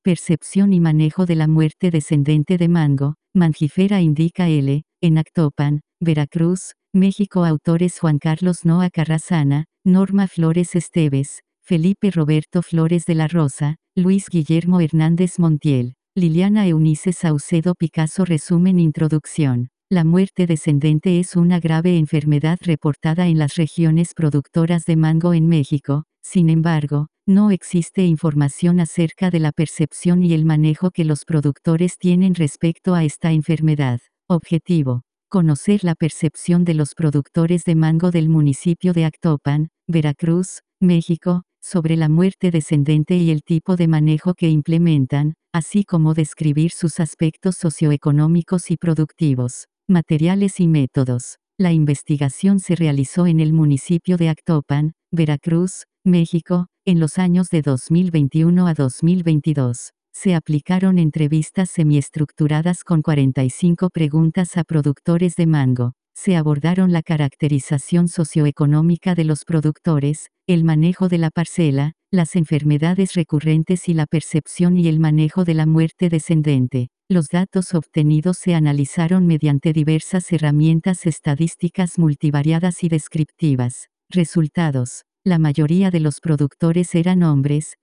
Percepción y manejo de la muerte descendente de mango, Mangifera indica L., en Actopan, Veracruz, México. Autores: Juan Carlos Noa Carrasana, Norma Flores Esteves, Felipe Roberto Flores de la Rosa, Luis Guillermo Hernández Montiel, Liliana Eunice Saucedo Picasso. Resumen. Introducción. La muerte descendente es una grave enfermedad reportada en las regiones productoras de mango en México. Sin embargo, no existe información acerca de la percepción y el manejo que los productores tienen respecto a esta enfermedad. Objetivo: conocer la percepción de los productores de mango del municipio de Actopan, Veracruz, México, sobre la muerte descendente y el tipo de manejo que implementan, así como describir sus aspectos socioeconómicos y productivos. Materiales y métodos. La investigación se realizó en el municipio de Actopan, Veracruz, México, en los años de 2021 a 2022. Se aplicaron entrevistas semiestructuradas con 45 preguntas a productores de mango. Se abordaron la caracterización socioeconómica de los productores, el manejo de la parcela, las enfermedades recurrentes y la percepción y el manejo de la muerte descendente. Los datos obtenidos se analizaron mediante diversas herramientas estadísticas multivariadas y descriptivas. Resultados. La mayoría de los productores eran hombres,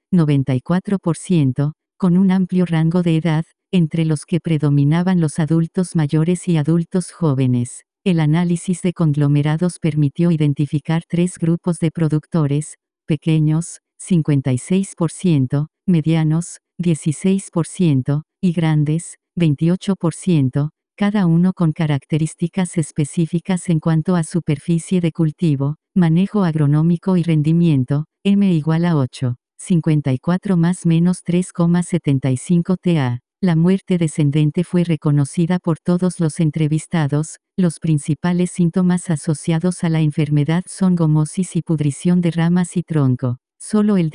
94%, con un amplio rango de edad, entre los que predominaban los adultos mayores y adultos jóvenes. El análisis de conglomerados permitió identificar 3 grupos de productores: pequeños, 56%, medianos, 16%, y grandes, 28%, cada uno con características específicas en cuanto a superficie de cultivo, manejo agronómico y rendimiento. M igual a 8. 54 más menos 3,75 ta. La muerte descendente fue reconocida por todos los entrevistados. Los principales síntomas asociados a la enfermedad son gomosis y pudrición de ramas y tronco. Solo el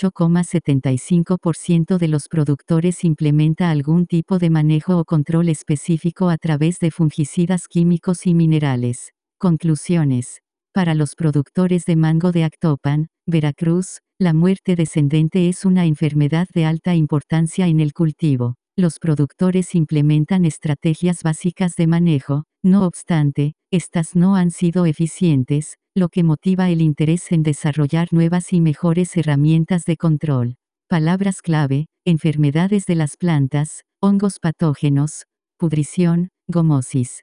18,75% de los productores implementa algún tipo de manejo o control específico a través de fungicidas químicos y minerales. Conclusiones. Para los productores de mango de Actopan, Veracruz, la muerte descendente es una enfermedad de alta importancia en el cultivo. Los productores implementan estrategias básicas de manejo, no obstante, estas no han sido eficientes, lo que motiva el interés en desarrollar nuevas y mejores herramientas de control. Palabras clave: enfermedades de las plantas, hongos patógenos, pudrición, gomosis.